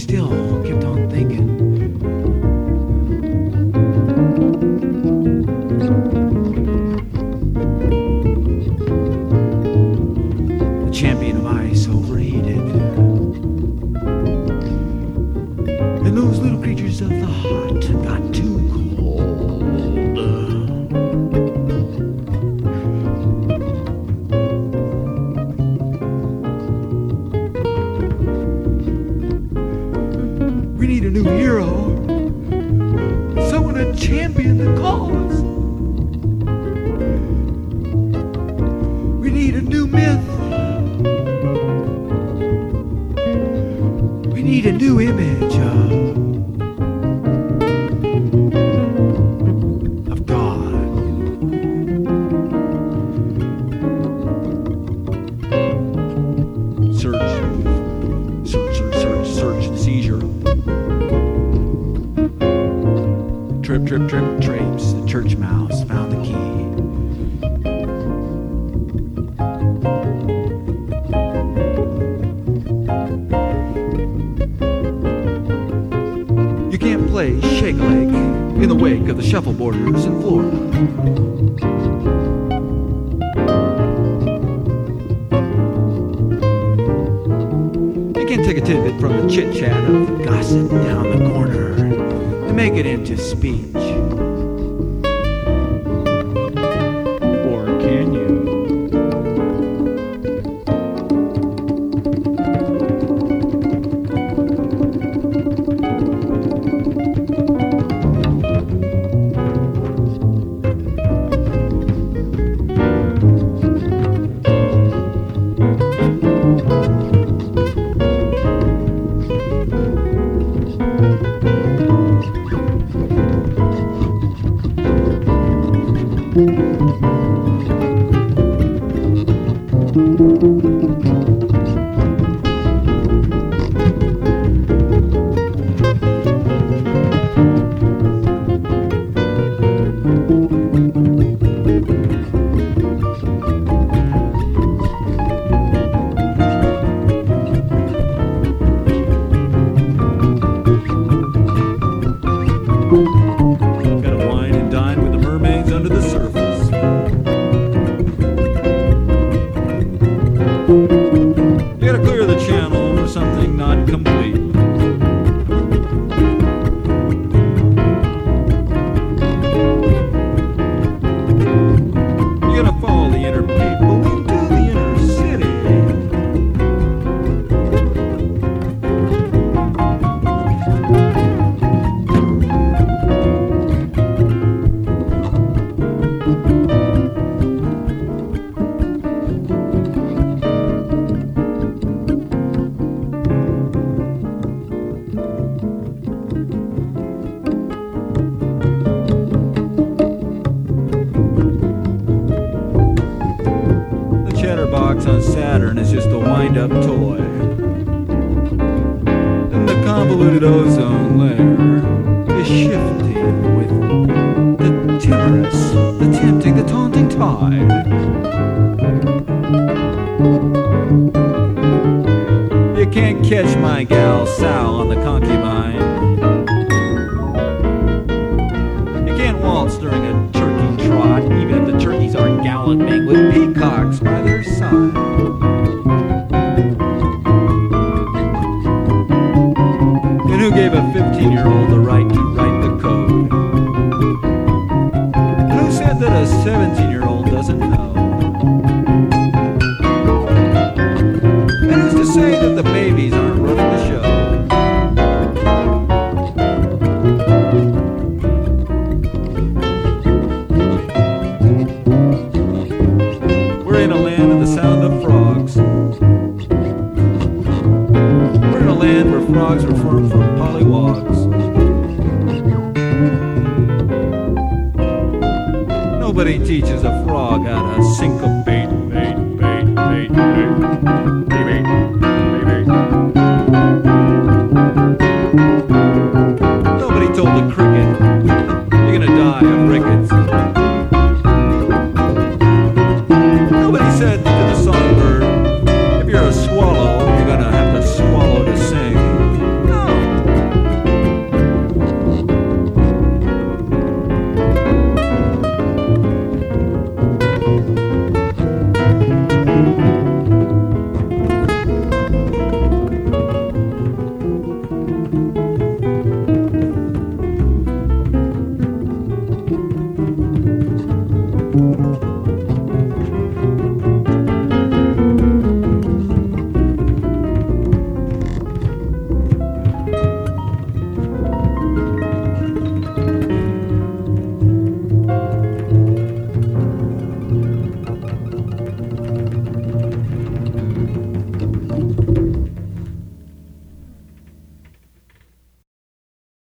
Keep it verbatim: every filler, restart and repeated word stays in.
still kept on thinking. The champion of ice overheated. And those little creatures of the hot got too cold. We need a new hero. Someone to champion the cause. We need a new myth. We need a new image of, of God. Search, search, search, search, search, and seizure. Trip, trip, trip, traipse. The church mouse found the key. You can't play shake a leg in the wake of the shuffleboarders in Florida. You can't take a tidbit from the chit chat of the gossip down the corner and make it into speech. Or can you? Gotta wine and dine with the mermaids under the surface. You gotta clear the channel for something not complete. You gotta follow the inner people into the inner city. The chatterbox on Saturn is just a wind-up toy. And the convoluted ozone layer is shifting with the timorous, the tempting, the taunting tide. You can't catch my gal Sal on the concubine. You can't waltz during a turkey trot, even if the turkeys are galloping with peacocks by their side. And who gave a fifteen-year-old the right to write the code? And who said that a seventeen-year-old doesn't know? And who's to say that the babies aren't running the show? We're in a land of the sound of frogs. We're in a land where frogs were formed from pollywogs. Nobody teaches a frog how to syncopate, bait, bait, bait, bait, bait, bait.